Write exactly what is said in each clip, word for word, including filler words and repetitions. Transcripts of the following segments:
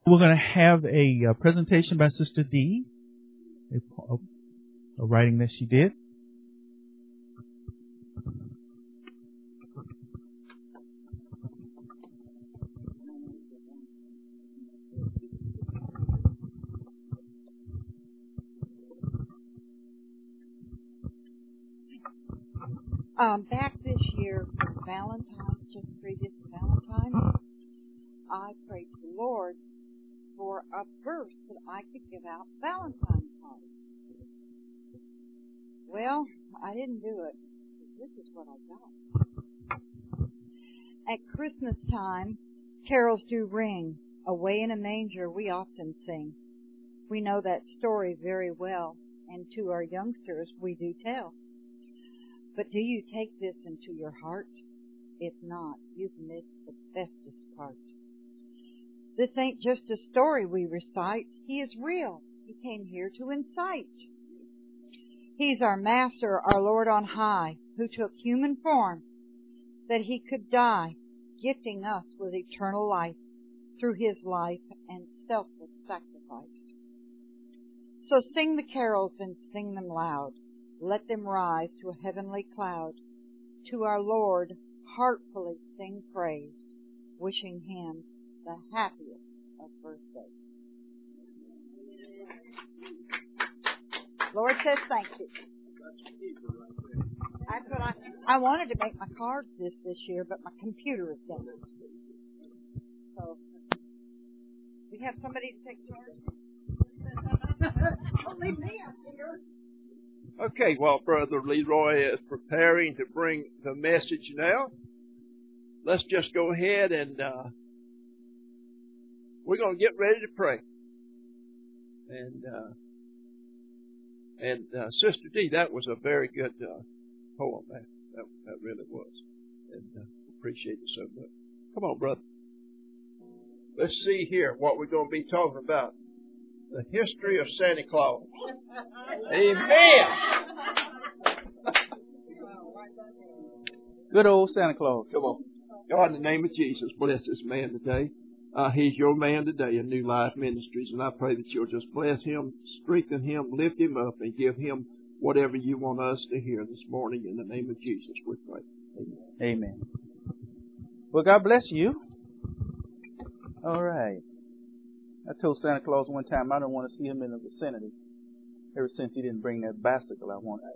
We're going to have a uh, presentation by Sister D, a, a writing that she did. Um, back this year for Valentine's, just previous to Valentine's, I prayed to the Lord for a verse that I could give out Valentine's cards. Well, I didn't do it. This is what I got. At Christmas time, carols do ring. Away in a manger we often sing. We know that story very well, and to our youngsters we do tell. But do you take this into your heart? If not, you've missed the bestest part. This ain't just a story we recite. He is real. He came here to incite. He's our Master, our Lord on high, who took human form that he could die, gifting us with eternal life through his life and selfless sacrifice. So sing the carols and sing them loud. Let them rise to a heavenly cloud. To our Lord heartfully sing praise, wishing him the happiest of birthdays. Lord says thank you. That's what I, I wanted to make my cards this this year, but my computer is down. So we have somebody to take charge. Don't leave me out here. Okay, while Brother Leroy is preparing to bring the message now, let's just go ahead and uh, we're going to get ready to pray. And uh, and uh, Sister D, that was a very good uh, poem. That, that that really was, and uh, appreciate it so much. Come on, brother. Let's see here what we're going to be talking about. The history of Santa Claus. Amen. Good old Santa Claus. Come on. God, in the name of Jesus, bless this man today. Uh, he's your man today in New Life Ministries, and I pray that you'll just bless him, strengthen him, lift him up, and give him whatever you want us to hear this morning. In the name of Jesus, we pray. Amen. Amen. Well, God bless you. All right. I told Santa Claus one time I don't want to see him in the vicinity ever since he didn't bring that bicycle I wanted.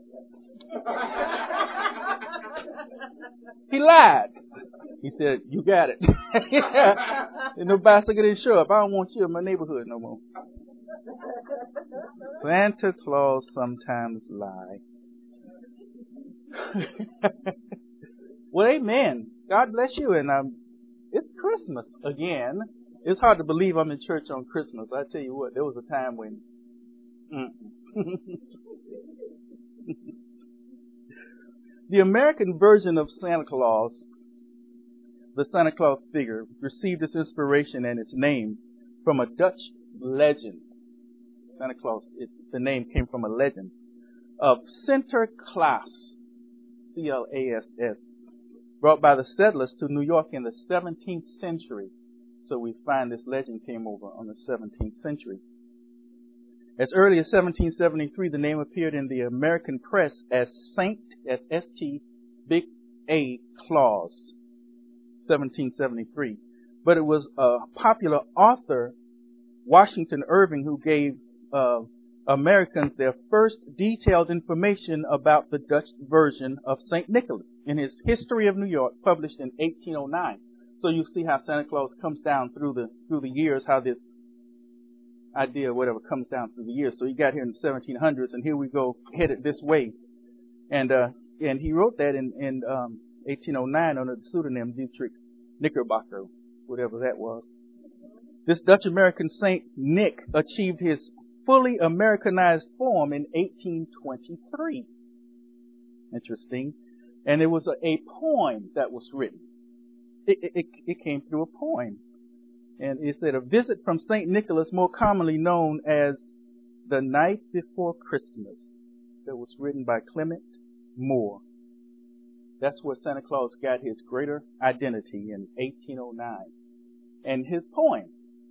He lied. He said, you got it. And no bicycle didn't show up. I don't want you in my neighborhood no more. Santa Claus sometimes lie. Well, amen. God bless you. And um, it's Christmas again. It's hard to believe I'm in church on Christmas. I tell you what, there was a time when... The American version of Santa Claus, the Santa Claus figure, received its inspiration and its name from a Dutch legend. Santa Claus, it, the name came from a legend of Sinterklaas, C L A S S, brought by the settlers to New York in the seventeenth century. So we find this legend came over on the seventeenth century. As early as seventeen seventy-three, the name appeared in the American press as Saint, as S T, big A, Claus, seventeen seventy-three. But it was a popular author, Washington Irving, who gave uh, Americans their first detailed information about the Dutch version of Saint Nicholas in his History of New York, published in eighteen oh nine. So you see how Santa Claus comes down through the through the years, how this idea or whatever comes down through the years. So he got here in the seventeen hundreds, and here we go headed this way. And uh, and he wrote that in in um, eighteen oh nine under the pseudonym Dietrich Knickerbocker, whatever that was. This Dutch American Saint Nick achieved his fully Americanized form in eighteen twenty-three. Interesting. And it was a, a poem that was written. It, it, it came through a poem. And it said, a visit from Saint Nicholas, more commonly known as The Night Before Christmas, that was written by Clement Moore. That's where Santa Claus got his greater identity in eighteen oh nine. And his poem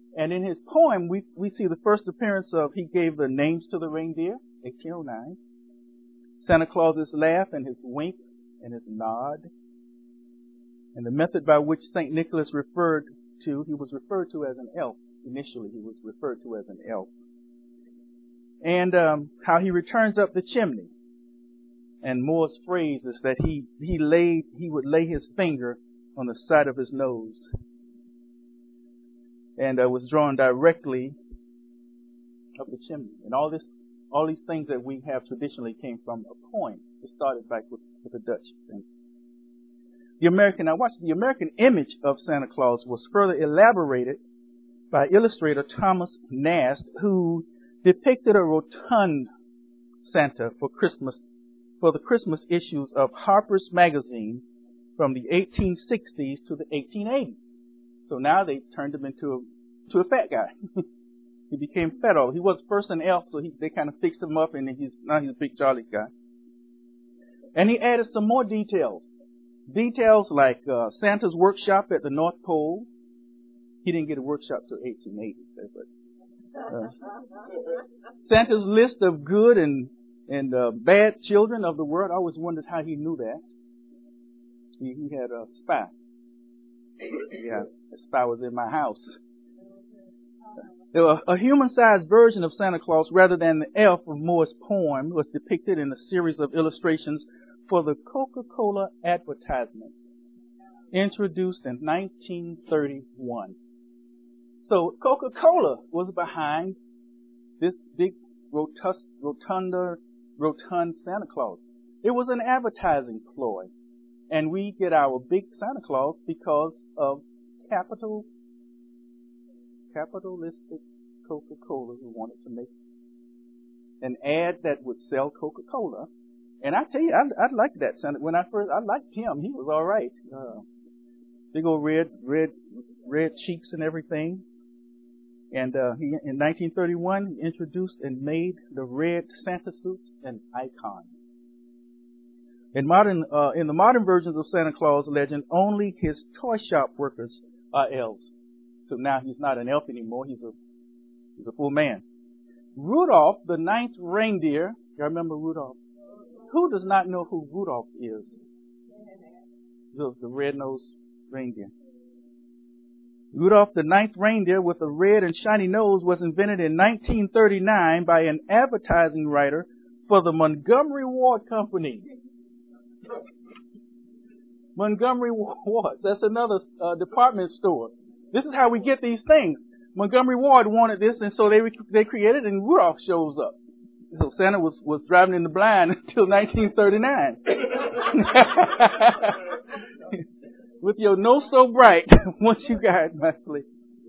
And in his poem, we, we see the first appearance of, he gave the names to the reindeer, eighteen oh nine. Santa Claus's laugh and his wink and his nod. And the method by which Saint Nicholas referred to, he was referred to as an elf. Initially, he was referred to as an elf. And um, how he returns up the chimney. And Moore's phrase is that he, he laid, he would lay his finger on the side of his nose. And uh, was drawn directly up the chimney. And all this, all these things that we have traditionally came from a poem. It started back with, with the Dutch thing. The American, now watch, the American image of Santa Claus was further elaborated by illustrator Thomas Nast, who depicted a rotund Santa for Christmas, for the Christmas issues of Harper's Magazine from the eighteen sixties to the eighteen eighties. So now they turned him into a, to a fat guy. He became fat. He was first an elf, so he, they kind of fixed him up, and he's now he's a big jolly guy. And he added some more details. Details like uh, Santa's workshop at the North Pole. He didn't get a workshop till eighteen eighty, but uh, Santa's list of good and and uh, bad children of the world. I always wondered how he knew that. He, he had a spy. Yeah, the spy was in my house. A, a human-sized version of Santa Claus, rather than the elf of Moore's poem, was depicted in a series of illustrations for the Coca-Cola advertisement, introduced in nineteen thirty-one. So Coca-Cola was behind this big rotust, rotunda, rotund Santa Claus. It was an advertising ploy. And we get our big Santa Claus because of capital, capitalistic Coca-Cola who wanted to make an ad that would sell Coca-Cola. And I tell you, I, I liked that Santa. When I first, I liked him. He was all right. Uh, big old red, red, red cheeks and everything. And uh, he, in nineteen thirty-one, he introduced and made the red Santa suits an icon. In modern, uh, in the modern versions of Santa Claus legend, only his toy shop workers are elves. So now he's not an elf anymore. He's a, he's a full man. Rudolph, the ninth reindeer. You remember Rudolph? Who does not know who Rudolph is? The, the red-nosed reindeer. Rudolph, the ninth reindeer with a red and shiny nose, was invented in nineteen thirty-nine by an advertising writer for the Montgomery Ward Company. Montgomery Ward. That's another uh, department store. This is how we get these things. Montgomery Ward wanted this, and so they they created it, and Rudolph shows up. So Santa was, was driving in the blind until nineteen thirty-nine. With your nose so bright, once you got my sleep.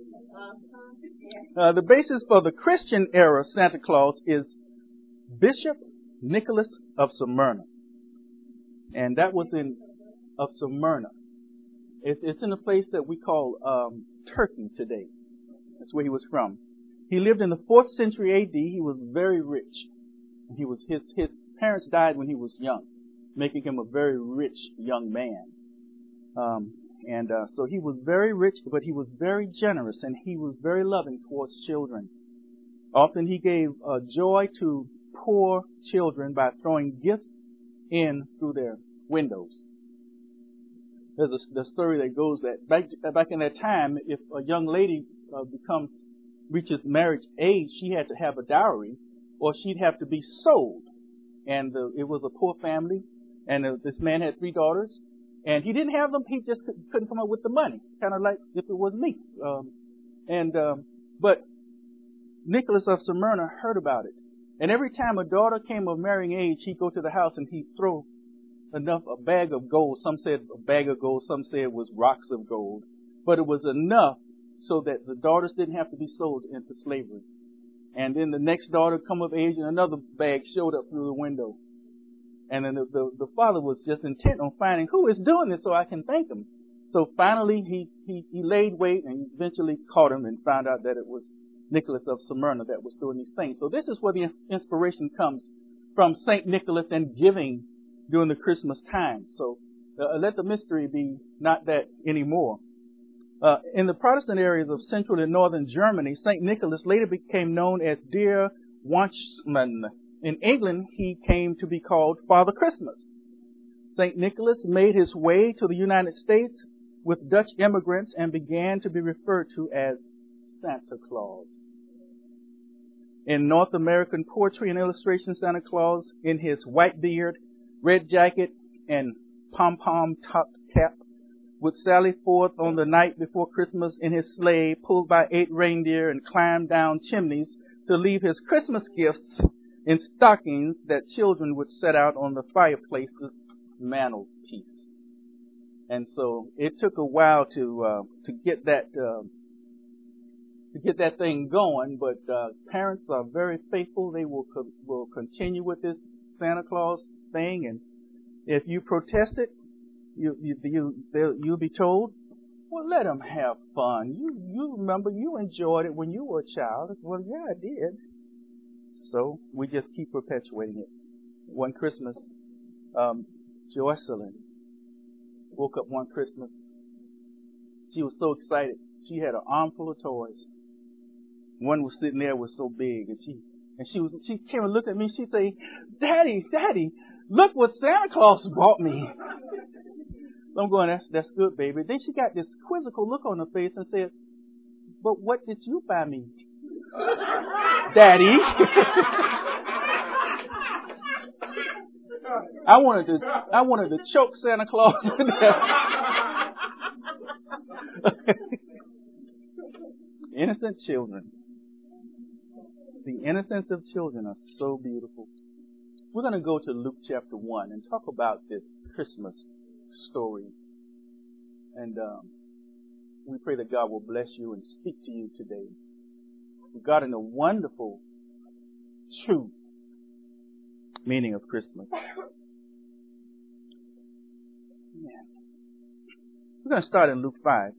Uh, the basis for the Christian era Santa Claus is Bishop Nicholas of Smyrna. And that was in of Smyrna. It's, it's in a place that we call um, Turkey today. That's where he was from. He lived in the fourth century A D. He was very rich. He was his his parents died when he was young, making him a very rich young man. Um, and uh, so he was very rich, but he was very generous, and he was very loving towards children. Often he gave uh, joy to poor children by throwing gifts in through their windows. There's a the story that goes that back back in that time, if a young lady uh, becomes reaches marriage age, she had to have a dowry, or she'd have to be sold. And uh, it was a poor family, and uh, this man had three daughters, and he didn't have them. He just couldn't come up with the money, kind of like if it was me. Um, and um, but Nicholas of Smyrna heard about it, and every time a daughter came of marrying age, he'd go to the house and he'd throw enough, a bag of gold. Some said a bag of gold, some said it was rocks of gold, but it was enough so that the daughters didn't have to be sold into slavery. And then the next daughter come of age, and another bag showed up through the window. And then the, the, the father was just intent on finding who is doing this so I can thank him. So finally he, he, he laid wait and eventually caught him and found out that it was Nicholas of Smyrna that was doing these things. So this is where the inspiration comes from, Saint Nicholas and giving during the Christmas time. So uh, let the mystery be not that anymore. Uh, in the Protestant areas of central and northern Germany, Saint Nicholas later became known as Der Weihnachtsmann. In England, he came to be called Father Christmas. Saint Nicholas made his way to the United States with Dutch immigrants and began to be referred to as Santa Claus. In North American poetry and illustration, Santa Claus, in his white beard, red jacket, and pom-pom topped cap, would sally forth on the night before Christmas in his sleigh, pulled by eight reindeer, and climb down chimneys to leave his Christmas gifts in stockings that children would set out on the fireplace's mantelpiece. And so it took a while to uh, to get that uh, to get that thing going, but uh, parents are very faithful. They will co- will continue with this Santa Claus thing, and if you protest it, you you you they'll, you'll be told, well, let them have fun. You you remember you enjoyed it when you were a child. Well, yeah, I did. So we just keep perpetuating it. One Christmas, um, Jocelyn woke up one Christmas. She was so excited. She had an armful of toys. One was sitting there was so big, and she and she was she came and looked at me. She said, "Daddy, Daddy, look what Santa Claus bought me." So I'm going, "That's that's good, baby." Then she got this quizzical look on her face and said, "But what did you buy me, Daddy?" I wanted to I wanted to choke Santa Claus to death. Innocent children. The innocence of children are so beautiful. We're going to go to Luke chapter one and talk about this Christmas story. And um, we pray that God will bless you and speak to you today regarding the wonderful, true meaning of Christmas. Man. We're going to start in Luke five.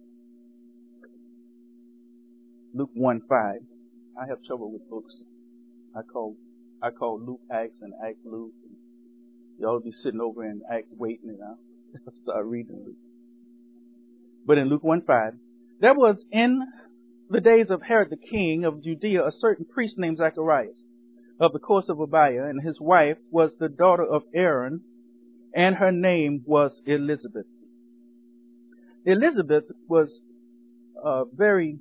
Luke one five. I have trouble with books. I call I call Luke Acts and Acts Luke. Y'all be sitting over in Acts waiting, and I'll start reading Luke. But in Luke one five, there was in the days of Herod the king of Judea a certain priest named Zacharias of the course of Abiah, and his wife was the daughter of Aaron, and her name was Elizabeth. Elizabeth was uh, very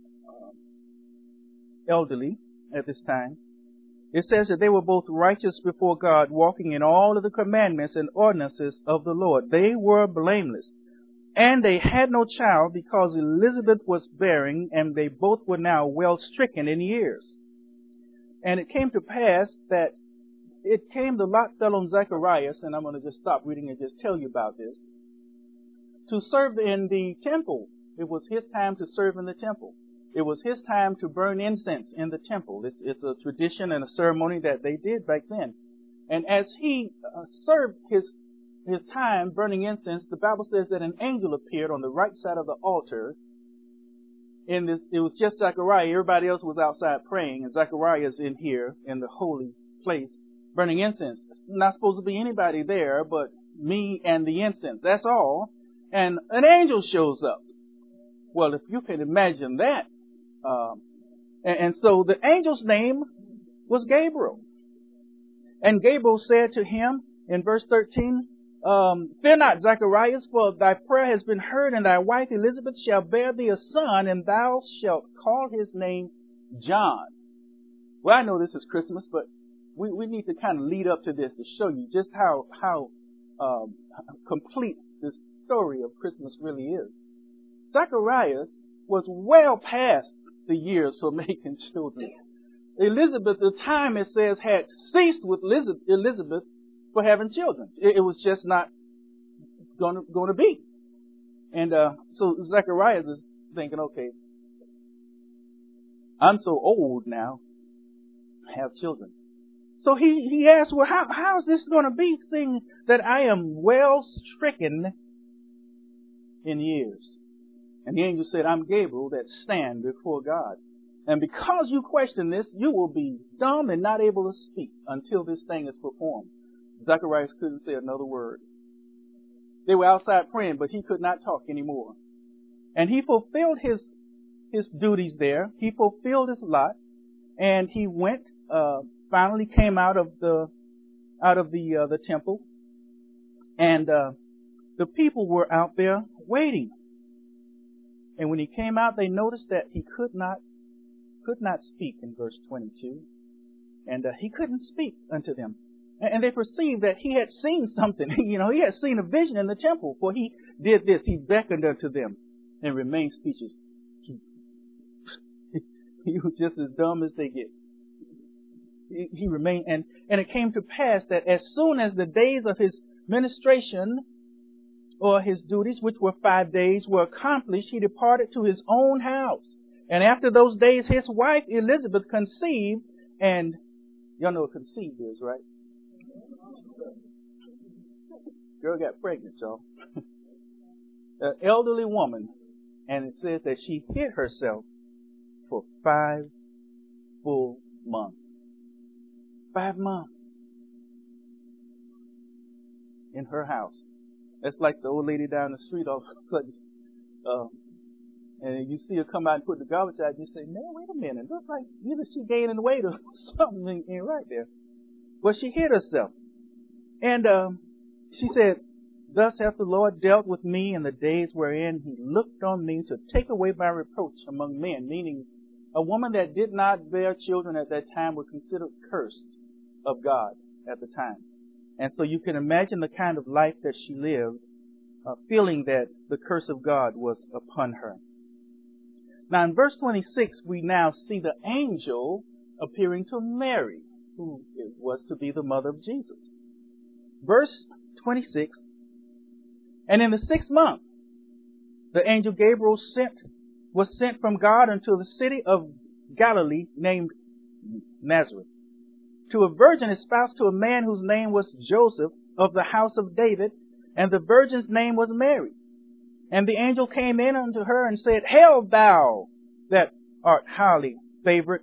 elderly at this time. It says that they were both righteous before God, walking in all of the commandments and ordinances of the Lord. They were blameless. And they had no child because Elizabeth was bearing, and they both were now well stricken in years. And it came to pass that it came, the lot fell on Zacharias, and I'm going to just stop reading and just tell you about this, to serve in the temple. It was his time to serve in the temple. It was his time to burn incense in the temple. It's, it's a tradition and a ceremony that they did back then. And as he uh, served his his time burning incense, the Bible says that an angel appeared on the right side of the altar. In this, it was just Zechariah. Everybody else was outside praying, and Zechariah's in here in the holy place burning incense. Not supposed to be anybody there but me and the incense. That's all. And an angel shows up. Well, if you can imagine that. Um, and, and so the angel's name was Gabriel. And Gabriel said to him in verse thirteen, um, "Fear not, Zacharias, for thy prayer has been heard, and thy wife Elizabeth shall bear thee a son, and thou shalt call his name John." Well, I know this is Christmas, but we, we need to kind of lead up to this to show you just how, how um, complete this story of Christmas really is. Zacharias was well past the years for making children. Elizabeth, the time it says, had ceased with Elizabeth for having children. It, it was just not going to, going to be. And uh, so Zacharias is thinking, okay, I'm so old now, I have children. So he, he asked, well, how, how is this going to be, seeing that I am well stricken in years? And the angel said, I'm Gabriel that stand before God. And because you question this, you will be dumb and not able to speak until this thing is performed. Zacharias couldn't say another word. They were outside praying, but he could not talk anymore. And he fulfilled his his duties there. He fulfilled his lot, and he went. Uh, finally, came out of the out of the uh, the temple, and uh, the people were out there waiting. And when he came out, they noticed that he could not could not speak in verse twenty-two, and uh, he couldn't speak unto them. And they perceived that he had seen something. You know, he had seen a vision in the temple, for he did this. He beckoned unto them and remained speechless. He, he was just as dumb as they get. He, he remained, and, and it came to pass that as soon as the days of his ministration or his duties, which were five days, were accomplished, he departed to his own house. And after those days, his wife Elizabeth conceived, and y'all know what conceived is, right? Girl got pregnant, y'all. An elderly woman, and it says that she hid herself for five full months. Five months in her house. That's like the old lady down the street all of a sudden. Uh, and you see her come out and put the garbage out, and you say, man, wait a minute. It looks like either she gaining weight or something ain't right there. Well, she hid herself. And um, she said, thus hath the Lord dealt with me in the days wherein he looked on me to take away my reproach among men. Meaning, a woman that did not bear children at that time was considered cursed of God at the time. And so you can imagine the kind of life that she lived, uh, feeling that the curse of God was upon her. Now in verse twenty-six, we now see the angel appearing to Mary, who was to be the mother of Jesus. Verse twenty-six, and in the sixth month, the angel Gabriel sent, was sent from God unto the city of Galilee named Nazareth, to a virgin espoused to a man whose name was Joseph, of the house of David, and the virgin's name was Mary. And the angel came in unto her and said, Hail thou that art highly favored,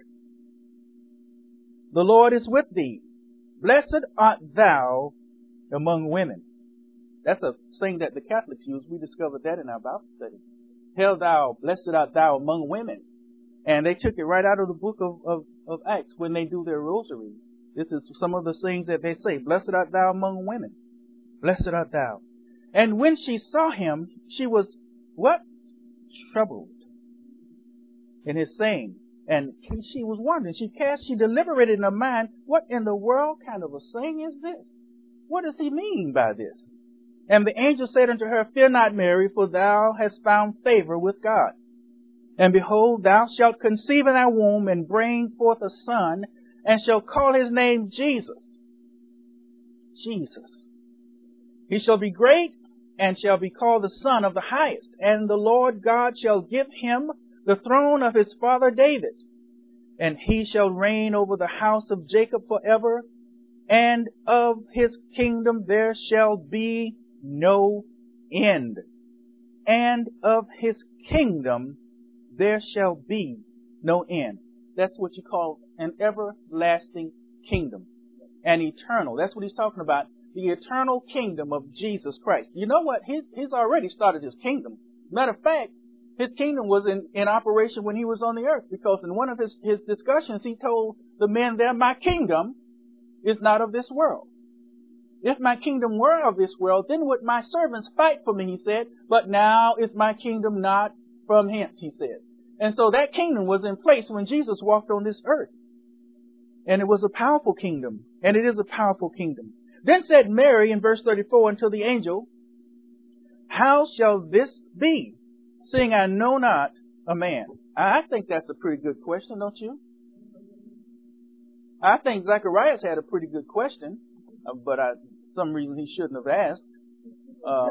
the Lord is with thee. Blessed art thou among women. That's a saying that the Catholics use. We discovered that in our Bible study. Hail thou, blessed art thou among women. And they took it right out of the book of, of, of Acts when they do their rosary. This is some of the things that they say. Blessed art thou among women. Blessed art thou. And when she saw him, she was, what? Troubled in his saying. And she was wondering. She cast, she deliberated in her mind, what in the world kind of a saying is this? What does he mean by this? And the angel said unto her, Fear not, Mary, for thou hast found favor with God. And behold, thou shalt conceive in thy womb and bring forth a son, and shall call his name Jesus. Jesus. He shall be great, and shall be called the Son of the Highest. And the Lord God shall give him the throne of his father David. And he shall reign over the house of Jacob forever, and of his kingdom there shall be no end. And of his kingdom there shall be no end. That's what you call an everlasting kingdom. An eternal. That's what he's talking about. The eternal kingdom of Jesus Christ. You know what? He's, he's already started his kingdom. Matter of fact, his kingdom was in, in operation when he was on the earth, because in one of his, his discussions he told the men there, my kingdom is not of this world. If my kingdom were of this world, then would my servants fight for me, he said. But now is my kingdom not from hence, he said. And so that kingdom was in place when Jesus walked on this earth. And it was a powerful kingdom. And it is a powerful kingdom. Then said Mary in verse thirty-four unto the angel, How shall this be, seeing I know not a man? I think that's a pretty good question, don't you? I think Zacharias had a pretty good question, uh, but I, for some reason he shouldn't have asked. Uh,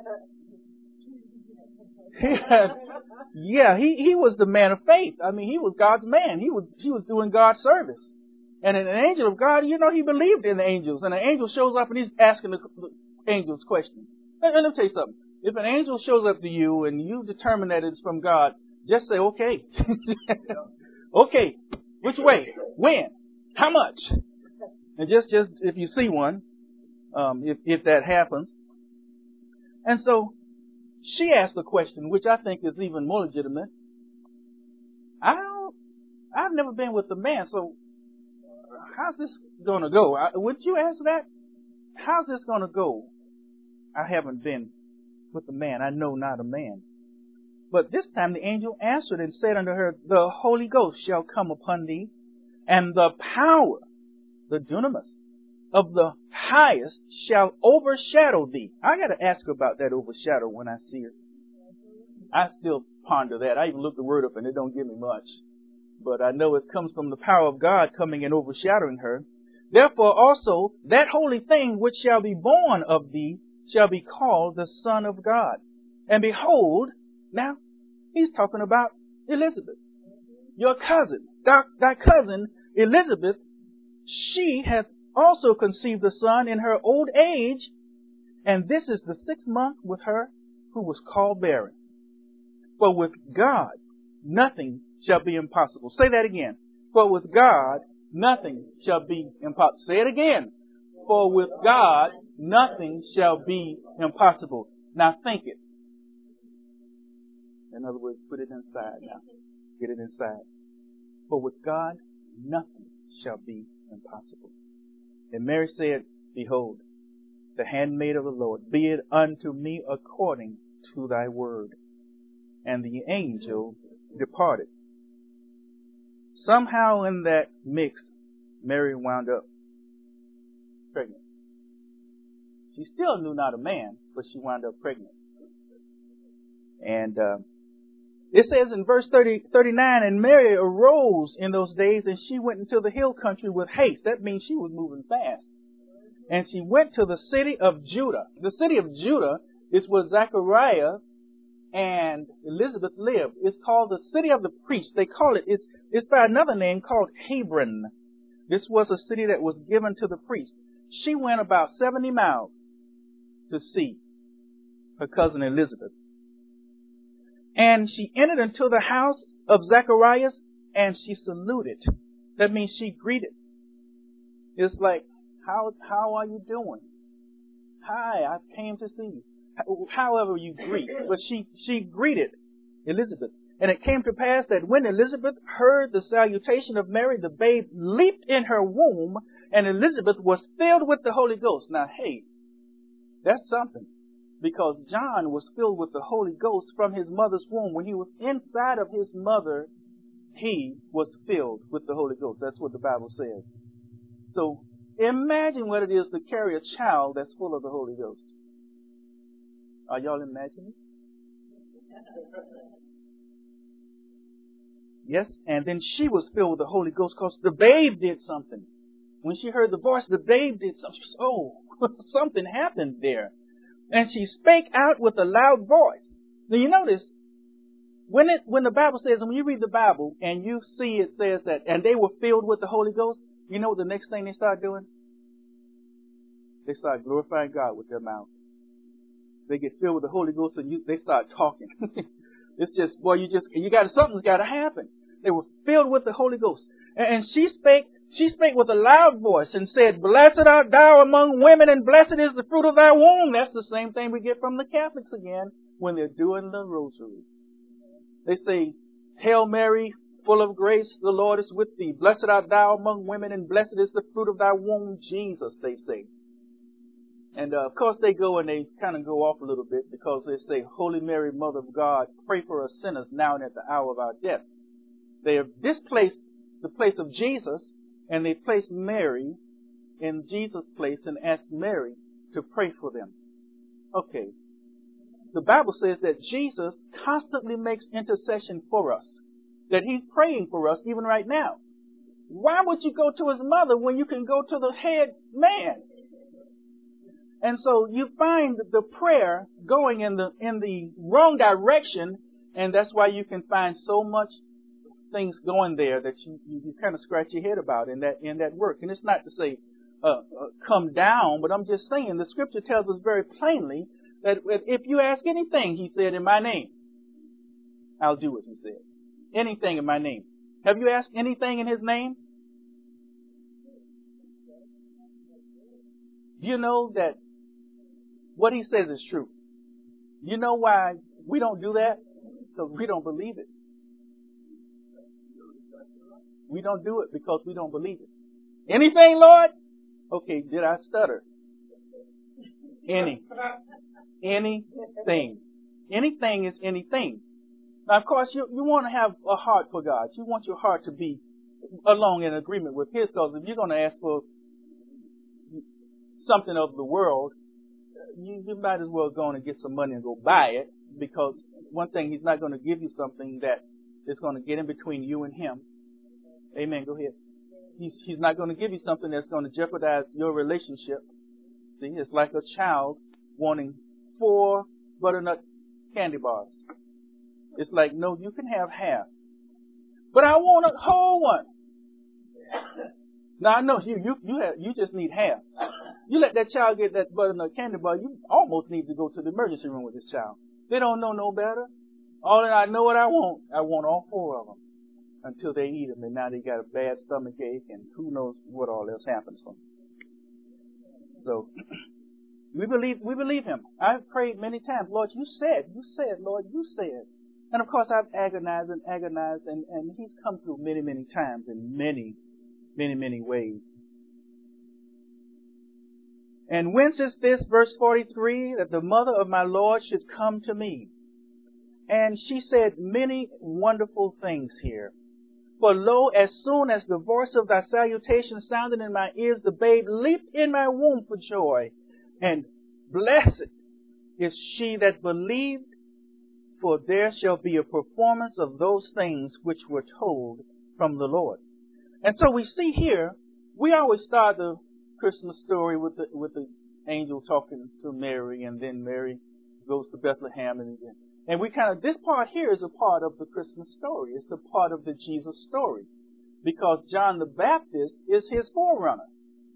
he had, yeah, he, he was the man of faith. I mean, he was God's man. He was he was doing God's service. And an angel of God, you know, he believed in the angels. And an angel shows up and he's asking the, the angels questions. Let, let me tell you something. If an angel shows up to you and you determine that it's from God, just say, okay. Okay. Which way? When? How much? And just, just if you see one, um, if, if that happens. And so she asked a question, which I think is even more legitimate. I don't, I've never been with a man, so how's this going to go? I, would you answer that? How's this going to go? I haven't been with a man. I know not a man. But this time the angel answered and said unto her, the Holy Ghost shall come upon thee, and the power, the dunamis, of the highest shall overshadow thee. I got to ask her about that overshadow when I see her. I still ponder that. I even look the word up and it don't give me much. But I know it comes from the power of God coming and overshadowing her. Therefore also that holy thing which shall be born of thee shall be called the Son of God. And behold, now he's talking about Elizabeth, your cousin. Thy, thy cousin Elizabeth, she hath also conceived a son in her old age, and this is the sixth month with her who was called barren. For with God nothing shall be impossible. Say that again. For with God nothing shall be impossible. Say it again. For with God nothing shall be impossible. Now think it. In other words, put it inside now. Get it inside. For with God nothing shall be impossible. And Mary said, behold, the handmaid of the Lord, be it unto me according to thy word. And the angel departed. Somehow in that mix, Mary wound up pregnant. She still knew not a man, but she wound up pregnant. And uh, it says in verse thirty, thirty-nine, and Mary arose in those days, and she went into the hill country with haste. That means she was moving fast. And she went to the city of Judah. The city of Judah is where Zechariah and Elizabeth lived. It's called the city of the priests. They call it, it's, it's by another name called Hebron. This was a city that was given to the priests. She went about seventy miles to see her cousin Elizabeth. And she entered into the house of Zacharias, and she saluted. That means she greeted. It's like, how how are you doing? Hi, I came to see you. However you greet. But she, she greeted Elizabeth. And it came to pass that when Elizabeth heard the salutation of Mary, the babe leaped in her womb, and Elizabeth was filled with the Holy Ghost. Now, hey, that's something. Because John was filled with the Holy Ghost from his mother's womb. When he was inside of his mother, he was filled with the Holy Ghost. That's what the Bible says. So imagine what it is to carry a child that's full of the Holy Ghost. Are y'all imagining? Yes, and then she was filled with the Holy Ghost because the babe did something. When she heard the voice, the babe did something. She said, oh, something happened there. And she spake out with a loud voice. Now you notice, when it when the Bible says, and when you read the Bible and you see it says that, and they were filled with the Holy Ghost, you know what the next thing they start doing? They start glorifying God with their mouth. They get filled with the Holy Ghost and you, they start talking. It's just, boy, you just, you got something's got to happen. They were filled with the Holy Ghost. And, and she spake, she spake with a loud voice and said, blessed art thou among women, and blessed is the fruit of thy womb. That's the same thing we get from the Catholics again when they're doing the rosary. They say, Hail Mary, full of grace, the Lord is with thee. Blessed art thou among women, and blessed is the fruit of thy womb, Jesus, they say. And uh, of course they go and they kind of go off a little bit because they say, Holy Mary, Mother of God, pray for us sinners now and at the hour of our death. They have displaced the place of Jesus, and they place Mary in Jesus' place and ask Mary to pray for them. Okay. The Bible says that Jesus constantly makes intercession for us, that He's praying for us even right now. Why would you go to His mother when you can go to the head man? And so you find the prayer going in the in the wrong direction, and that's why you can find so much things going there that you, you, you kind of scratch your head about in that in that work. And it's not to say uh, uh, come down, but I'm just saying the Scripture tells us very plainly that if you ask anything, He said, in my name, I'll do it, He said. Anything in my name. Have you asked anything in His name? Do you know that what He says is true? You know why we don't do that? Because we don't believe it. We don't do it because we don't believe it. Anything, Lord? Okay, did I stutter? Any. Anything. Anything is anything. Now, of course, you, you want to have a heart for God. You want your heart to be along in agreement with His, because if you're going to ask for something of the world, you, you might as well go on and get some money and go buy it, because one thing, He's not going to give you something that is going to get in between you and Him. Amen. Go ahead. He's, he's not going to give you something that's going to jeopardize your relationship. See, it's like a child wanting four butternut candy bars. It's like, no, you can have half. But I want a whole one. Now, I know you, you, you, have, you just need half. You let that child get that butternut candy bar, you almost need to go to the emergency room with this child. They don't know no better. All that I know what I want, I want all four of them until they eat them, and now they got a bad stomach ache, and who knows what all else happens to them. So, we believe, we believe Him. I've prayed many times, Lord, you said, you said, Lord, you said. And of course, I've agonized and agonized, and, and He's come through many, many times in many, many, many ways. And whence is this, verse forty-three, that the mother of my Lord should come to me? And she said many wonderful things here. For lo, as soon as the voice of thy salutation sounded in my ears, the babe leaped in my womb for joy. And blessed is she that believed, for there shall be a performance of those things which were told from the Lord. And so we see here, we always start the Christmas story with the, with the angel talking to Mary, and then Mary goes to Bethlehem, and and we kind of, this part here is a part of the Christmas story. It's a part of the Jesus story, because John the Baptist is his forerunner.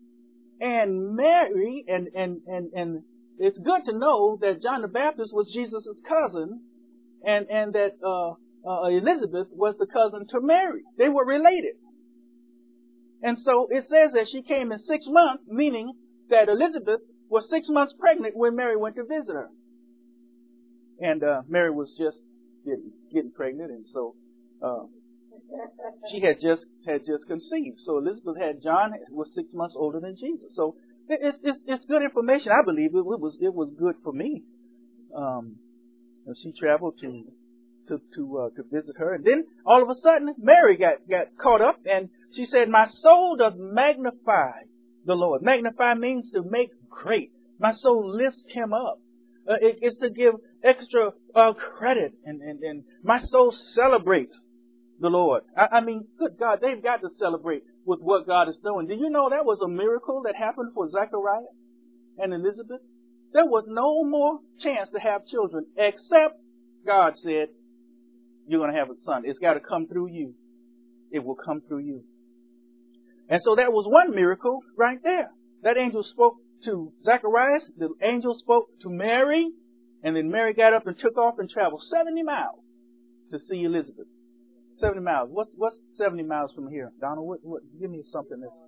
And Mary, and, and, and, and it's good to know that John the Baptist was Jesus' cousin, and, and that uh, uh, Elizabeth was the cousin to Mary. They were related. And so it says that she came in six months, meaning that Elizabeth was six months pregnant when Mary went to visit her. And uh, Mary was just getting, getting pregnant, and so uh, she had just had just conceived. So Elizabeth had John, was six months older than Jesus. So it's it's, it's good information. I believe it, it was it was good for me. Um, and she traveled to to to uh, to visit her, and then all of a sudden Mary got got caught up, and she said, "My soul doth magnify the Lord." Magnify means to make great. My soul lifts Him up. Uh, it, it's to give extra uh, credit, and, and, and my soul celebrates the Lord. I, I mean, good God, they've got to celebrate with what God is doing. Did you know that was a miracle that happened for Zechariah and Elizabeth? There was no more chance to have children, except God said, you're going to have a son. It's got to come through you. It will come through you. And so that was one miracle right there. That angel spoke to Zacharias, the angel spoke to Mary, and then Mary got up and took off and traveled seventy miles to see Elizabeth. seventy miles. What's, what's seventy miles from here? Donald, what, what, give me something that's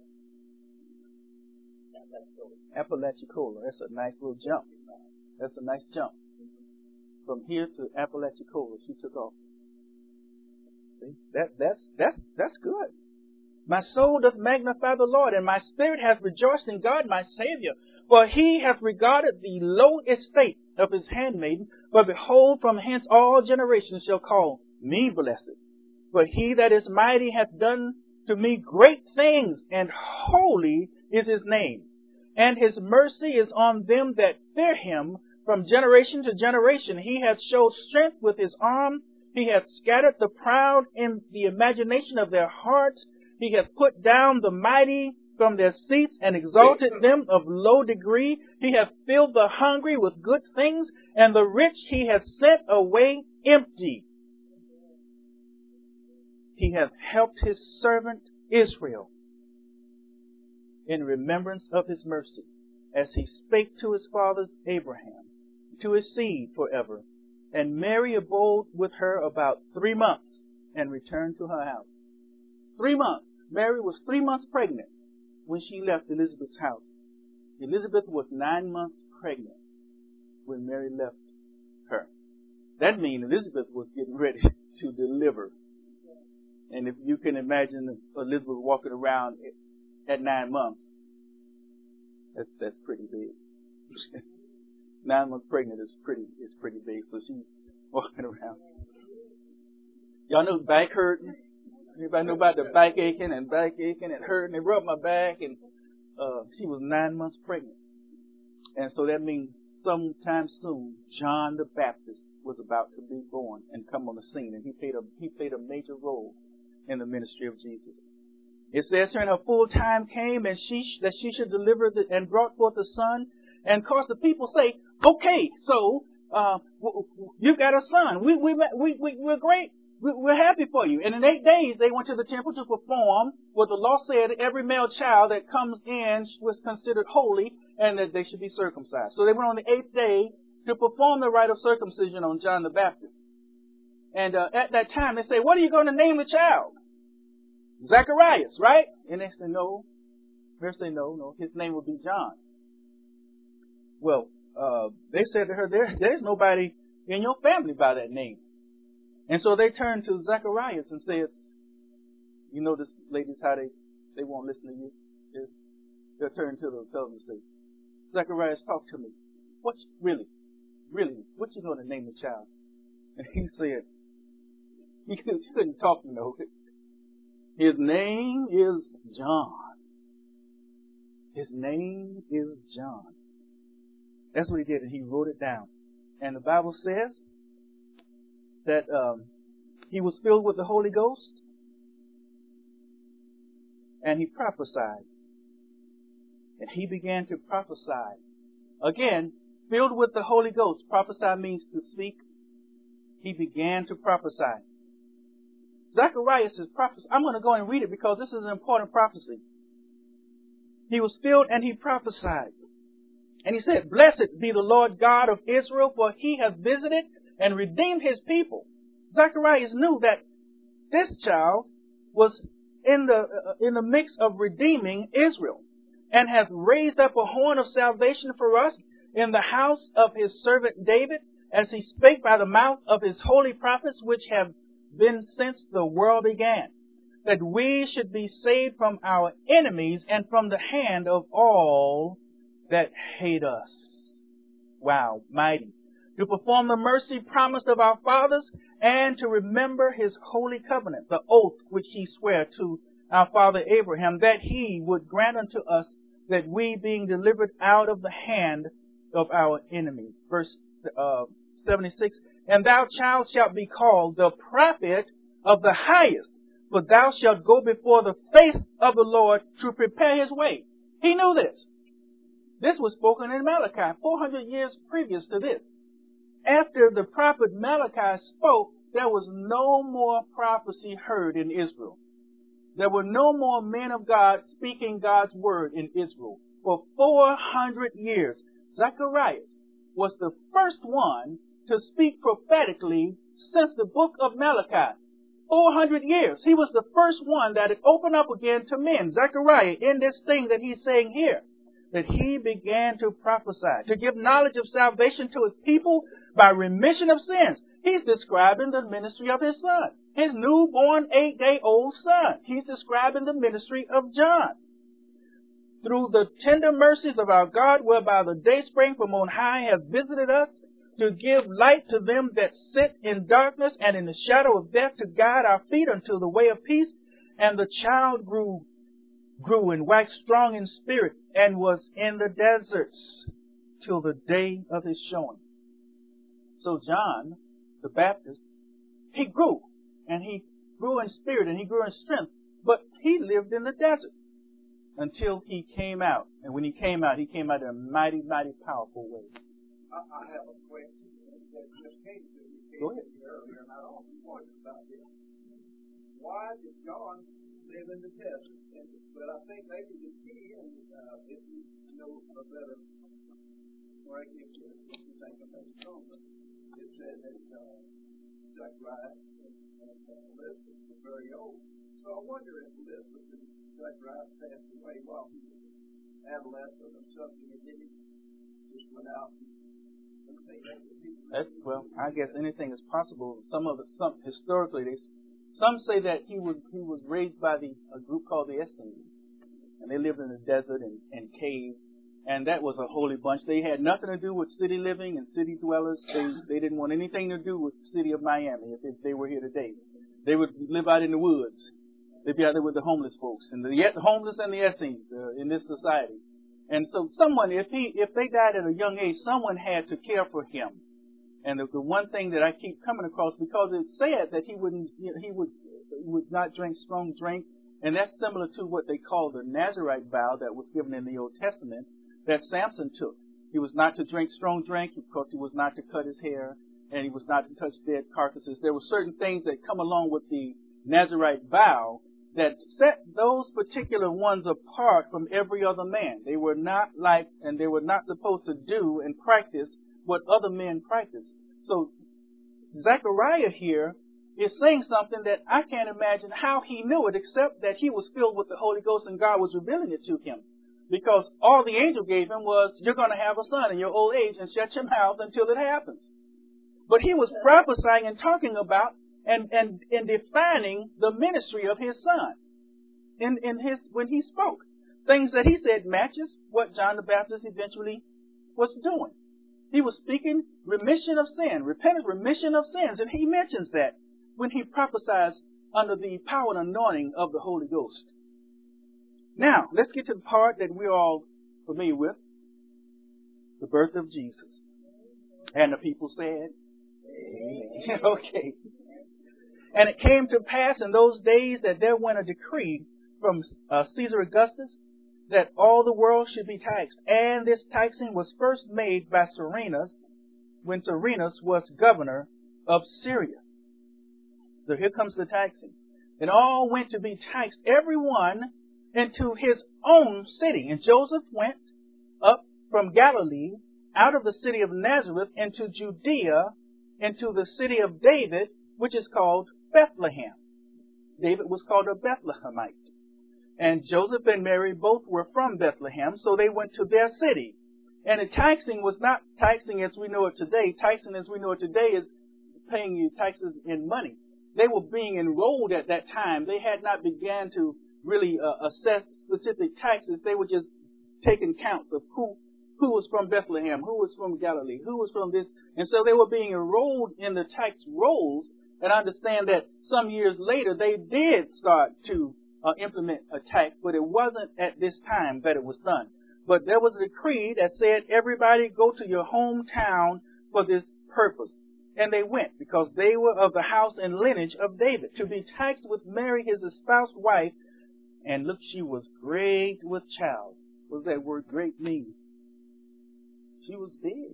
Apalachicola. That's a nice little jump. That's a nice jump. From here to Apalachicola, she took off. See? That, that's, that's, that's good. My soul doth magnify the Lord, and my spirit hath rejoiced in God my Savior. For He hath regarded the low estate of His handmaiden. But behold, from hence all generations shall call me blessed. For He that is mighty hath done to me great things, and holy is His name. And His mercy is on them that fear Him from generation to generation. He hath showed strength with His arm. He hath scattered the proud in the imagination of their hearts. He hath put down the mighty from their seats and exalted them of low degree. He hath filled the hungry with good things, and the rich He hath sent away empty. He hath helped His servant Israel in remembrance of His mercy, as He spake to his father Abraham, to his seed forever. And Mary abode with her about three months and returned to her house. Three months. Mary was three months pregnant when she left Elizabeth's house. Elizabeth was nine months pregnant when Mary left that means Elizabeth was getting ready to deliver. And if you can imagine Elizabeth walking around at nine months, that's that's pretty big. Nine months pregnant is pretty is pretty big. So she's walking around. Y'all know back hurting? Anybody know about the back aching and back aching and hurting? They rubbed my back, and uh, she was nine months pregnant. And so that means sometime soon, John the Baptist was about to be born and come on the scene, and he played a he played a major role in the ministry of Jesus. It says here, and her full time came, and she that she should deliver the, and brought forth a son. And of course, the people say, "Okay, so uh, you've got a son. We we we, we we're great. We're happy for you." And in eight days, they went to the temple to perform what the law said every male child that comes in was considered holy and that they should be circumcised. So they went on the eighth day to perform the rite of circumcision on John the Baptist. And uh, at that time, they say, "What are you going to name the child?" Zacharias, right? And they say, no. They say, no, no. His name will be John. Well, uh, they said to her, there, there's nobody in your family by that name. And so they turned to Zacharias and said, you know, this ladies, how they, they won't listen to you. They'll, they'll turn to the fellow and say, Zacharias, talk to me. What's really, really, what you going to name the child? And he said, he couldn't talk, you know. His name is John. His name is John. That's what he did, and he wrote it down. And the Bible says that um, he was filled with the Holy Ghost, and he prophesied. And he began to prophesy. Again, filled with the Holy Ghost. Prophesy means to speak. He began to prophesy. Zacharias is prophecy. I'm going to go and read it because this is an important prophecy. He was filled and he prophesied. And he said, "Blessed be the Lord God of Israel, for he hath visited and redeemed his people." Zacharias knew that this child was in the uh, in the mix of redeeming Israel, and hath raised up a horn of salvation for us in the house of his servant David, as he spake by the mouth of his holy prophets, which have been since the world began, that we should be saved from our enemies and from the hand of all that hate us. Wow, mighty. To perform the mercy promised of our fathers, and to remember his holy covenant, the oath which he sware to our father Abraham, that he would grant unto us that we, being delivered out of the hand of our enemies. Verse uh, seventy-six, "And thou, child, shalt be called the prophet of the highest, for thou shalt go before the face of the Lord to prepare his way." He knew this. This was spoken in Malachi, four hundred years previous to this. After the prophet Malachi spoke, there was no more prophecy heard in Israel. There were no more men of God speaking God's word in Israel. For four hundred years, Zacharias was the first one to speak prophetically since the book of Malachi. four hundred years. He was the first one that had opened up again to men. Zechariah, in this thing that he's saying here, that he began to prophesy, to give knowledge of salvation to his people by remission of sins. He's describing the ministry of his son, his newborn eight-day-old son. He's describing the ministry of John. Through the tender mercies of our God, whereby the dayspring from on high has visited us, to give light to them that sit in darkness and in the shadow of death, to guide our feet unto the way of peace. And the child grew, grew and waxed strong in spirit, and was in the deserts till the day of his showing. So John the Baptist, he grew, and he grew in spirit, and he grew in strength, but he lived in the desert until he came out. And when he came out, he came out in a mighty, mighty powerful way. I, I have a question that just came to me Go ahead. earlier, and I don't wonder about this. Why did John live in the desert? And, but I think maybe the key, and uh, if you know a better, or I guess if you think of it wrong, but it said that uh, Zechariah and, and uh, Elizabeth were very old. So I wonder if Elizabeth and Zechariah passed away while he was adolescent or something, and then he just went out and That's, well, I guess anything is possible. Some of it, some historically, they, some say that he was he was raised by the a group called the Essenes, and they lived in the desert and, and caves, and that was a holy bunch. They had nothing to do with city living and city dwellers. They they didn't want anything to do with the city of Miami if, if they were here today. They would live out in the woods. They'd be out there with the homeless folks and the, the homeless and the Essenes uh, in this society. And so, someone, if he if they died at a young age, someone had to care for him. And the, the one thing that I keep coming across, because it said that he wouldn't, you know, he would would not drink strong drink, and that's similar to what they call the Nazarite vow that was given in the Old Testament that Samson took. He was not to drink strong drink, because he was not to cut his hair, and he was not to touch dead carcasses. There were certain things that come along with the Nazarite vow that set those particular ones apart from every other man. They were not like, and they were not supposed to do and practice what other men practice. So Zechariah here is saying something that I can't imagine how he knew it, except that he was filled with the Holy Ghost and God was revealing it to him. Because all the angel gave him was, you're going to have a son in your old age, and shut your mouth until it happens. But he was prophesying and talking about and, and, and defining the ministry of his son in, in his when he spoke. Things that he said matches what John the Baptist eventually was doing. He was speaking remission of sin, repentance, remission of sins, and he mentions that when he prophesies under the power and anointing of the Holy Ghost. Now, let's get to the part that we're all familiar with, the birth of Jesus. And the people said, Amen. Okay. And it came to pass in those days that there went a decree from uh, Caesar Augustus that all the world should be taxed. And this taxing was first made by Cyrenius, when Cyrenius was governor of Syria. So here comes the taxing. And all went to be taxed, every one into his own city. And Joseph went up from Galilee, out of the city of Nazareth, into Judea, into the city of David, which is called Bethlehem. David was called a Bethlehemite. And Joseph and Mary both were from Bethlehem, so they went to their city. And the taxing was not taxing as we know it today. Taxing as we know it today is paying you taxes in money. They were being enrolled at that time. They had not began to really uh, assess specific taxes. They were just taking counts of who who was from Bethlehem, who was from Galilee, who was from this. And so they were being enrolled in the tax rolls. And I understand that some years later they did start to uh, implement a tax, but it wasn't at this time that it was done. But there was a decree that said, everybody go to your hometown for this purpose. And they went, because they were of the house and lineage of David, to be taxed with Mary, his espoused wife. And look, she was great with child. What does that word great mean? She was big.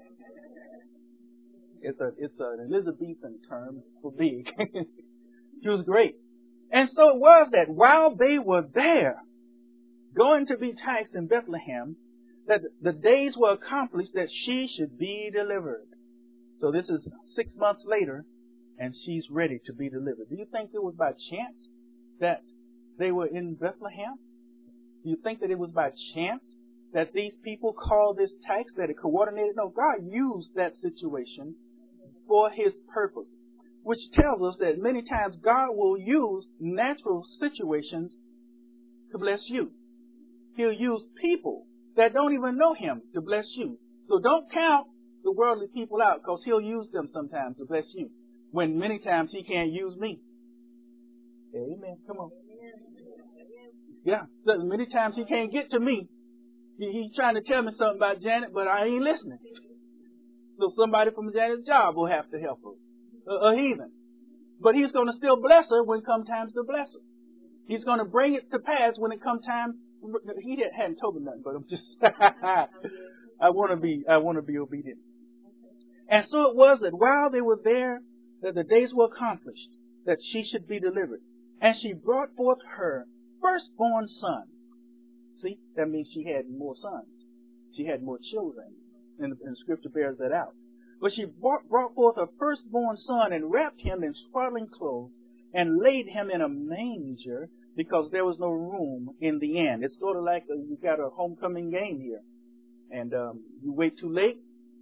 It's a it's an Elizabethan term for big. She was great. And so it was that while they were there, going to be taxed in Bethlehem, that the days were accomplished that she should be delivered. So this is six months later, and she's ready to be delivered. Do you think it was by chance that they were in Bethlehem? Do you think that it was by chance that these people called this tax, that it coordinated? No, God used that situation for His purpose, which tells us that many times God will use natural situations to bless you. He'll use people that don't even know Him to bless you. So don't count the worldly people out, because He'll use them sometimes to bless you, when many times He can't use me. Amen. Come on. Yeah. So many times He can't get to me. He, he's trying to tell me something about Janet, but I ain't listening. So somebody from Janet's job will have to help her. A, a heathen. But He's going to still bless her when it comes time to bless her. He's going to bring it to pass when it comes time. He hadn't told me nothing, but I'm just, I want to be, I want to be obedient. And so it was that while they were there, that the days were accomplished, that she should be delivered. And she brought forth her firstborn son. See, that means she had more sons. She had more children. And the, and the scripture bears that out. But she brought, brought forth her firstborn son and wrapped him in swaddling clothes and laid him in a manger, because there was no room in the inn. It's sort of like a, you got a homecoming game here. And um, you wait too late,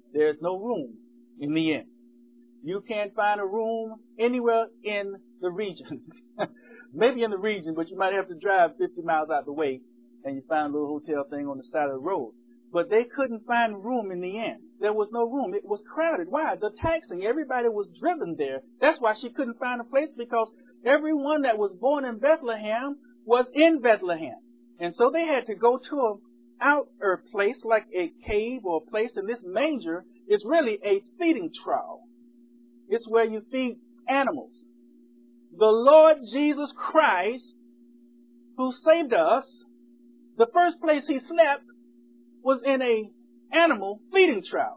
There's no room in the inn. You can't find a room anywhere in the region. Maybe in the region, but you might have to drive fifty miles out the way and you find a little hotel thing on the side of the road. But they couldn't find room in the inn. There was no room. It was crowded. Why? The taxing. Everybody was driven there. That's why she couldn't find a place, because everyone that was born in Bethlehem was in Bethlehem. And so they had to go to an outer place like a cave or a place. And this manger is really a feeding trough. It's where you feed animals. The Lord Jesus Christ, who saved us, the first place he slept was in a animal feeding trough.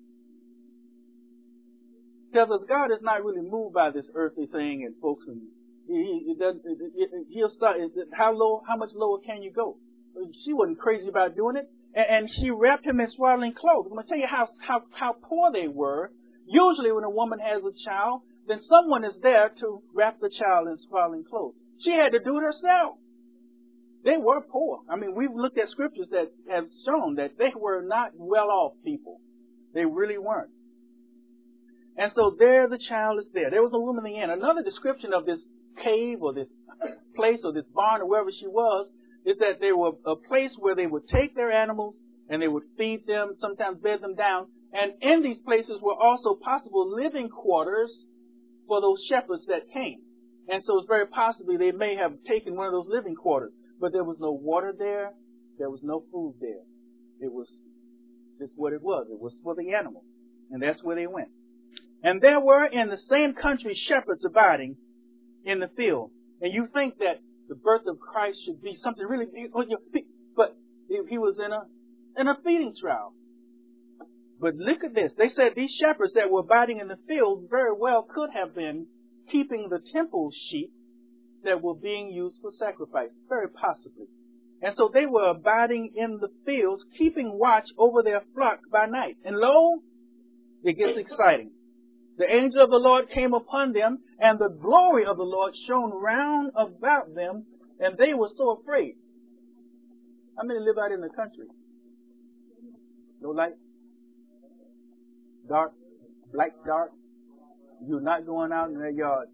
Because God is not really moved by this earthly thing, and folks, and he, he doesn't. He'll start. How low? How much lower can you go? She wasn't crazy about doing it, and, and she wrapped him in swaddling clothes. I'm going to tell you how how how poor they were. Usually, when a woman has a child, then someone is there to wrap the child in swaddling clothes. She had to do it herself. They were poor. I mean, we've looked at scriptures that have shown that they were not well-off people. They really weren't. And so there the child is there. There was a woman in the inn. Another description of this cave or this place or this barn or wherever she was is that they were a place where they would take their animals and they would feed them, sometimes bed them down. And in these places were also possible living quarters for those shepherds that came. And so it's very possibly they may have taken one of those living quarters. But there was no water there. There was no food there. It was just what it was. It was for the animals. And that's where they went. And there were in the same country shepherds abiding in the field. And you think that the birth of Christ should be something really big on your feet. But he was in a, in a feeding trough. But look at this. They said these shepherds that were abiding in the field very well could have been keeping the temple sheep that were being used for sacrifice, very possibly. And so they were abiding in the fields, keeping watch over their flock by night. And lo, it gets exciting. The angel of the Lord came upon them, and the glory of the Lord shone round about them, and they were so afraid. How many live out in the country? No light? Dark? Black dark? You're not going out in their yard.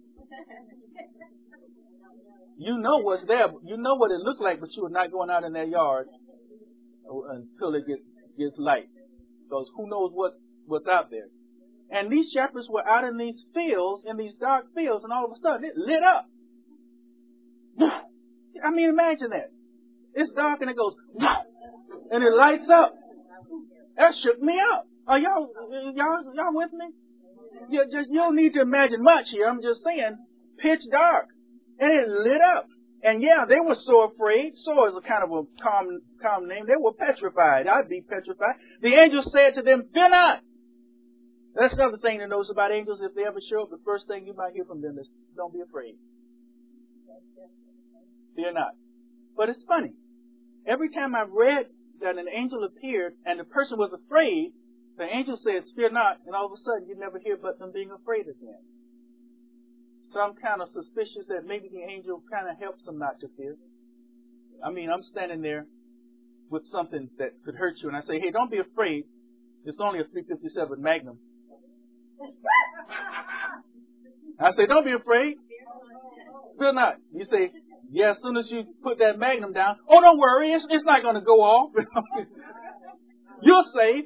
You know what's there. You know what it looks like, but you are not going out in their yard until it gets, gets light. Because who knows what, what's out there. And these shepherds were out in these fields, in these dark fields, and all of a sudden it lit up. I mean, imagine that. It's dark and it goes, and it lights up. That shook me up. Are y'all, y'all, y'all with me? You just, you don't need to imagine much here. I'm just saying, pitch dark. And it lit up. And yeah, they were so afraid. So is a kind of a calm, calm name. They were petrified. I'd be petrified. The angel said to them, fear not. That's another thing to notice about angels. If they ever show up, the first thing you might hear from them is, don't be afraid. Fear not. But it's funny. Every time I've read that an angel appeared and the person was afraid, the angel says, fear not. And all of a sudden, you never hear about them being afraid again. So I'm kind of suspicious that maybe the angel kind of helps them not to fear. I mean, I'm standing there with something that could hurt you, and I say, hey, don't be afraid. It's only a three fifty-seven Magnum. I say, don't be afraid. Fear not. You say, yeah, as soon as you put that Magnum down, oh, don't worry, it's, it's not going to go off. You're safe.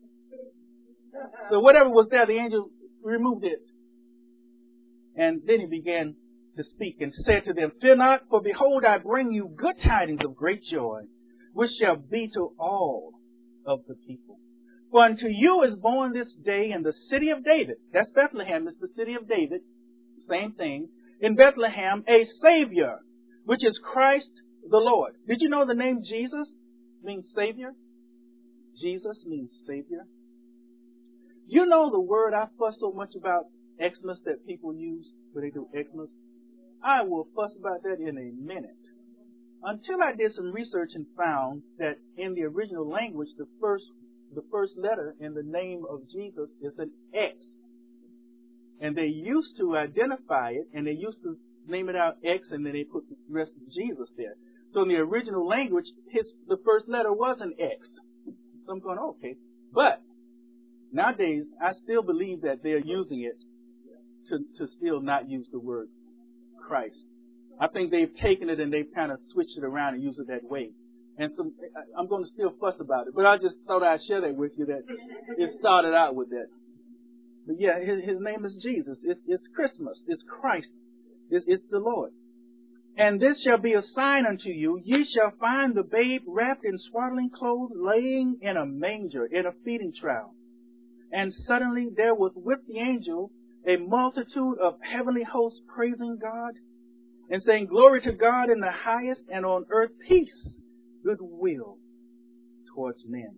So whatever was there, the angel removed it. And then he began to speak and said to them, fear not, for behold, I bring you good tidings of great joy, which shall be to all of the people. For unto you is born this day in the city of David. That's Bethlehem. It's the city of David. Same thing. In Bethlehem, a Savior, which is Christ the Lord. Did you know the name Jesus means Savior? Jesus means Savior. You know the word I fuss so much about, Xmas, that people use when they do Xmas? I will fuss about that in a minute. Until I did some research and found that in the original language, the first the first letter in the name of Jesus is an X. And they used to identify it, and they used to name it out X, and then they put the rest of Jesus there. So in the original language, his the first letter was an X. So I'm going, okay. But Nowadays, I still believe that they're using it to, to still not use the word Christ. I think they've taken it and they've kind of switched it around and used it that way. And so I'm going to still fuss about it, but I just thought I'd share that with you, that it started out with that. But yeah, his, his name is Jesus. It's, it's Christmas. It's Christ. It's, it's the Lord. And this shall be a sign unto you. Ye shall find the babe wrapped in swaddling clothes, laying in a manger, in a feeding trough. And suddenly there was with the angel a multitude of heavenly hosts praising God and saying, Glory to God in the highest, and on earth peace, goodwill towards men.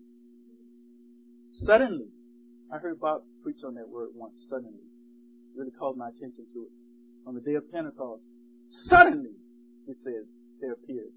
Suddenly, I heard Bob preach on that word once, suddenly. It really called my attention to it. On the day of Pentecost, suddenly, it says, there appeared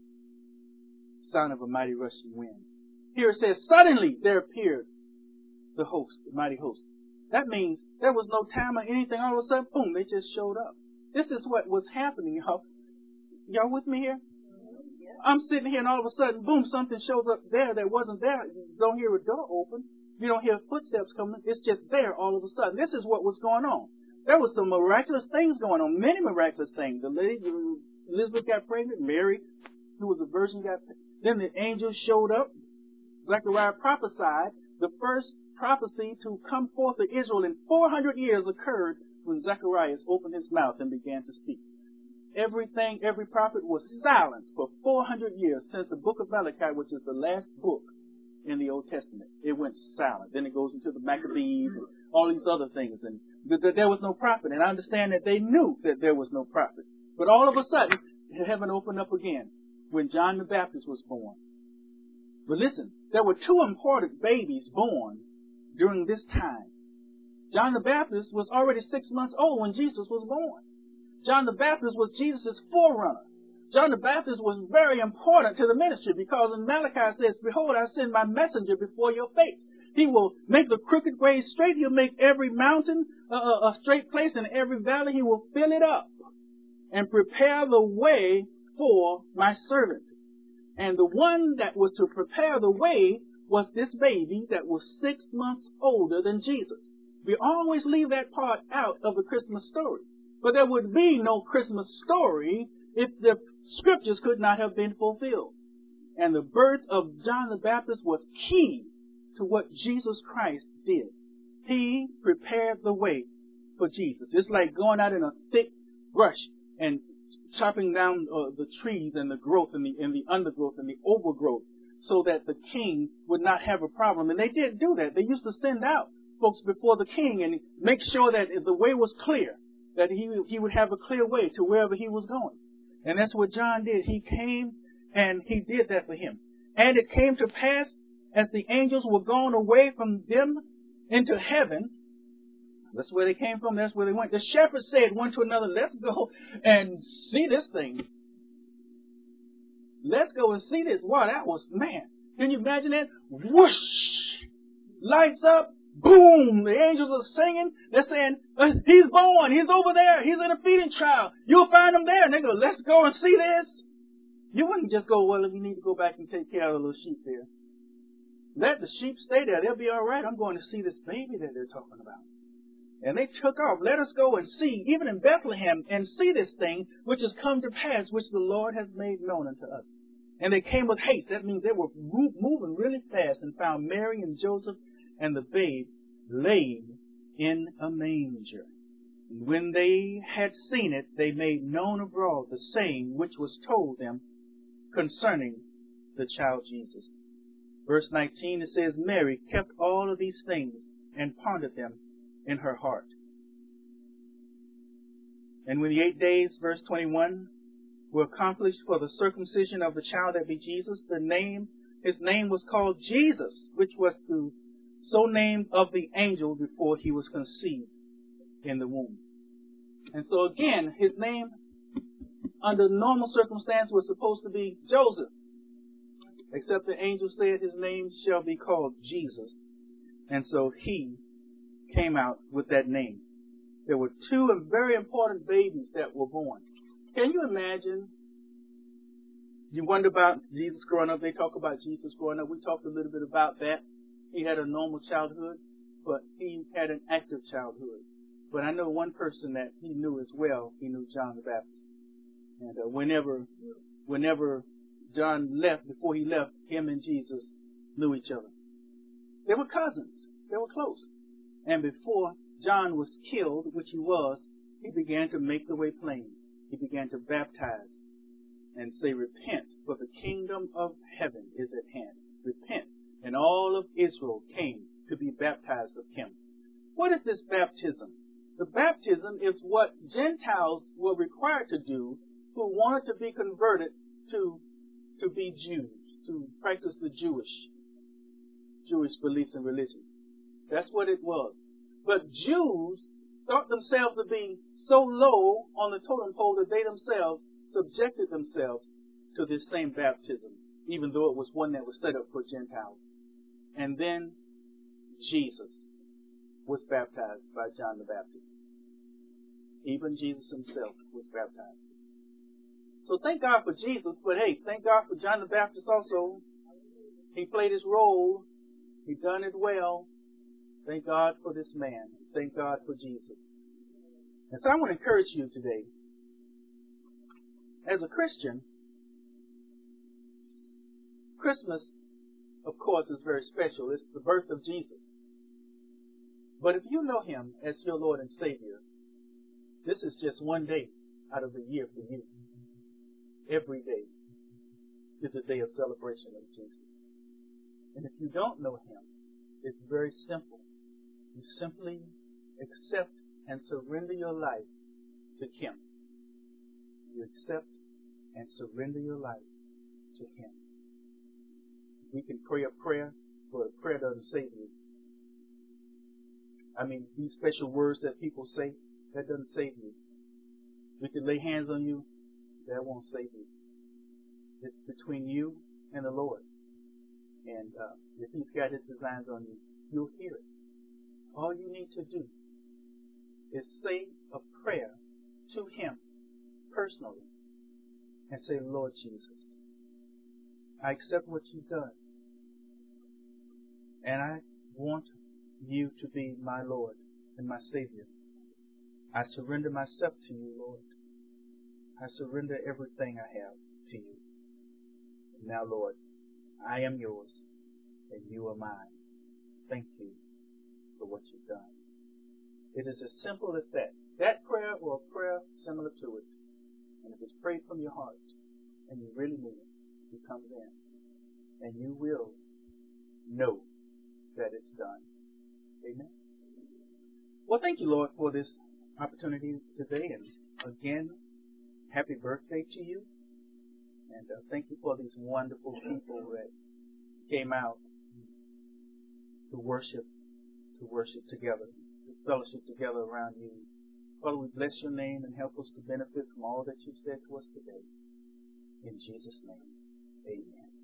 sound of a mighty rushing wind. Here it says, suddenly there appeared the host, the mighty host. That means there was no time or anything. All of a sudden, boom, they just showed up. This is what was happening, y'all. Y'all with me here? I'm sitting here and all of a sudden, boom, something shows up there that wasn't there. You don't hear a door open. You don't hear footsteps coming. It's just there all of a sudden. This is what was going on. There was some miraculous things going on, many miraculous things. The lady, Elizabeth got pregnant. Mary, who was a virgin, got pregnant. Then the angel showed up. Zechariah prophesied. The first prophecy to come forth to Israel in four hundred years occurred when Zechariah opened his mouth and began to speak. Everything, every prophet was silent for four hundred years since the book of Malachi, which is the last book in the Old Testament. It went silent. Then it goes into the Maccabees and all these other things. And th- th- there was no prophet. And I understand that they knew that there was no prophet. But all of a sudden, heaven opened up again when John the Baptist was born. But listen, there were two important babies born during this time. John the Baptist was already six months old when Jesus was born. John the Baptist was Jesus' forerunner. John the Baptist was very important to the ministry because in Malachi says, Behold, I send my messenger before your face. He will make the crooked ways straight. He'll make every mountain uh, a straight place, and every valley he will fill it up and prepare the way for my servant. And the one that was to prepare the way was this baby that was six months older than Jesus. We always leave that part out of the Christmas story. But there would be no Christmas story if the scriptures could not have been fulfilled. And the birth of John the Baptist was key to what Jesus Christ did. He prepared the way for Jesus. It's like going out in a thick brush and chopping down uh, the trees and the growth and the, and the undergrowth and the overgrowth so that the king would not have a problem. And they did do that. They used to send out folks before the king and make sure that the way was clear, that he, he would have a clear way to wherever he was going. And that's what John did. He came and he did that for him. And it came to pass as the angels were gone away from them into heaven. That's where they came from. That's where they went. The shepherds said one to another, let's go and see this thing. Let's go and see this. Wow, that was, man. Can you imagine that? Whoosh! Lights up. Boom! The angels are singing. They're saying, uh, he's born. He's over there. He's in a feeding trough. You'll find him there. And they go, let's go and see this. You wouldn't just go, well, we need to go back and take care of the little sheep there. Let the sheep stay there. They'll be all right. I'm going to see this baby that they're talking about. And they took off. Let us go and see, even in Bethlehem, and see this thing which has come to pass, which the Lord has made known unto us. And they came with haste. That means they were moving really fast and found Mary and Joseph and the babe laid in a manger. And when they had seen it, they made known abroad the saying which was told them concerning the child Jesus. Verse nineteen, it says, Mary kept all of these things and pondered them in her heart. And when the eight days, verse twenty-one, were accomplished for the circumcision of the child that be Jesus, the name, his name was called Jesus, which was the so named of the angel before he was conceived in the womb. And so again, his name under normal circumstance was supposed to be Joseph. Except the angel said his name shall be called Jesus. And so he came out with that name. There were two very important babies that were born. Can you imagine? You wonder about Jesus growing up. They talk about Jesus growing up. We talked a little bit about that. He had a normal childhood. but he had an active childhood. But I know one person that he knew as well. He knew John the Baptist. And uh, whenever, whenever John left, before he left, him and Jesus knew each other. They were cousins. They were close. And before John was killed, which he was, he began to make the way plain. He began to baptize and say, repent, for the kingdom of heaven is at hand. Repent. And all of Israel came to be baptized of him. What is this baptism? The baptism is what Gentiles were required to do who wanted to be converted to, to be Jews, to practice the Jewish, Jewish beliefs and religion. That's what it was. But Jews thought themselves to be so low on the totem pole that they themselves subjected themselves to this same baptism, even though it was one that was set up for Gentiles. And then Jesus was baptized by John the Baptist. Even Jesus himself was baptized. So thank God for Jesus, but hey, thank God for John the Baptist also. He played his role. He done it well. Thank God for this man. Thank God for Jesus. And so I want to encourage you today. As a Christian, Christmas, of course, is very special. It's the birth of Jesus. But if you know him as your Lord and Savior, this is just one day out of the year for you. Every day is a day of celebration of Jesus. And if you don't know him, it's very simple. You simply accept and surrender your life to him. You accept and surrender your life to him. We can pray a prayer, but a prayer doesn't save you. I mean, these special words that people say, that doesn't save you. We can lay hands on you, that won't save you. It's between you and the Lord. And uh, if he's got his designs on you, you'll hear it. All you need to do is say a prayer to him personally and say, Lord Jesus, I accept what you've done. And I want you to be my Lord and my Savior. I surrender myself to you, Lord. I surrender everything I have to you. And now, Lord, I am yours and you are mine. Thank you for what you've done. It is as simple as that. That prayer or a prayer similar to it. And if it's prayed from your heart and you really mean it, he comes in and you will know that it's done. Amen. Well, thank you, Lord, for this opportunity today. And again, happy birthday to you. And uh, thank you for these wonderful people that came out to worship, to worship together, to fellowship together around you. Father, we bless your name and help us to benefit from all that you've said to us today. In Jesus' name, amen.